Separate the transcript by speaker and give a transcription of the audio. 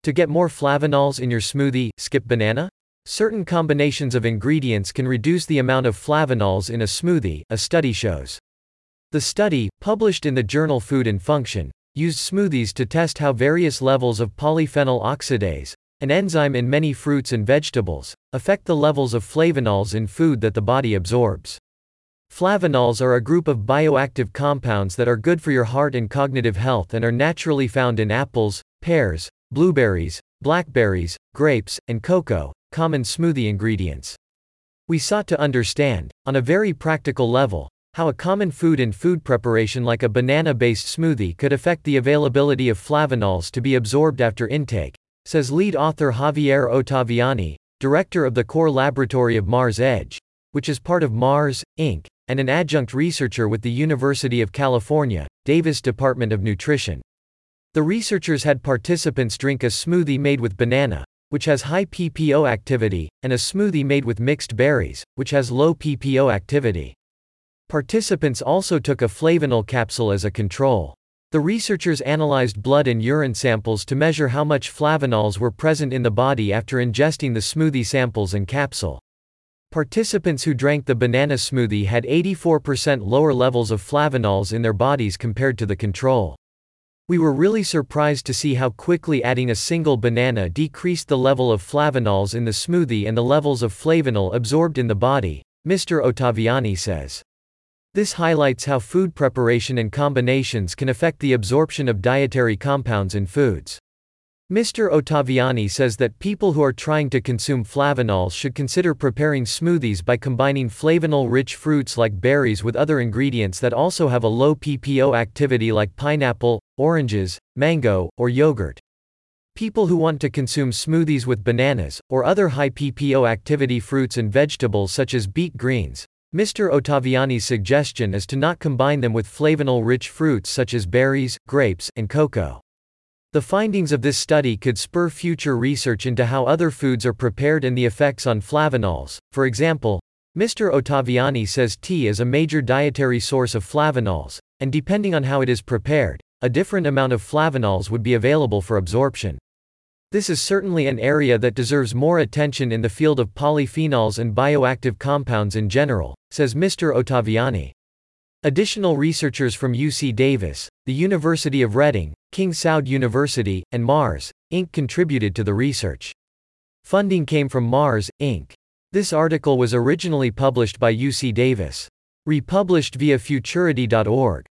Speaker 1: To get more flavanols in your smoothie, skip banana? Certain combinations of ingredients can reduce the amount of flavanols in a smoothie, a study shows. The study, published in the journal Food and Function, used smoothies to test how various levels of polyphenol oxidase, an enzyme in many fruits and vegetables, affect the levels of flavanols in food that the body absorbs. Flavanols are a group of bioactive compounds that are good for your heart and cognitive health and are naturally found in apples, pears, blueberries, blackberries, grapes, and cocoa, common smoothie ingredients. We sought to understand, on a very practical level, how a common food in food preparation like a banana-based smoothie could affect the availability of flavanols to be absorbed after intake, says lead author Javier Ottaviani, director of the core laboratory of Mars Edge, which is part of Mars, Inc., and an adjunct researcher with the University of California, Davis Department of Nutrition. The researchers had participants drink a smoothie made with banana, which has high PPO activity, and a smoothie made with mixed berries, which has low PPO activity. Participants also took a flavanol capsule as a control. The researchers analyzed blood and urine samples to measure how much flavanols were present in the body after ingesting the smoothie samples and capsule. Participants who drank the banana smoothie had 84% lower levels of flavanols in their bodies compared to the control. We were really surprised to see how quickly adding a single banana decreased the level of flavanols in the smoothie and the levels of flavanol absorbed in the body, Mr. Ottaviani says. This highlights how food preparation and combinations can affect the absorption of dietary compounds in foods. Mr. Ottaviani says that people who are trying to consume flavanols should consider preparing smoothies by combining flavanol-rich fruits like berries with other ingredients that also have a low PPO activity like pineapple, oranges, mango, or yogurt. People who want to consume smoothies with bananas, or other high PPO activity fruits and vegetables such as beet greens, Mr. Ottaviani's suggestion is to not combine them with flavanol-rich fruits such as berries, grapes, and cocoa. The findings of this study could spur future research into how other foods are prepared and the effects on flavanols. For example, Mr. Ottaviani says tea is a major dietary source of flavanols, and depending on how it is prepared, a different amount of flavanols would be available for absorption. This is certainly an area that deserves more attention in the field of polyphenols and bioactive compounds in general, says Mr. Ottaviani. Additional researchers from UC Davis, the University of Reading, King Saud University, and Mars, Inc. contributed to the research. Funding came from Mars, Inc. This article was originally published by UC Davis. Republished via futurity.org.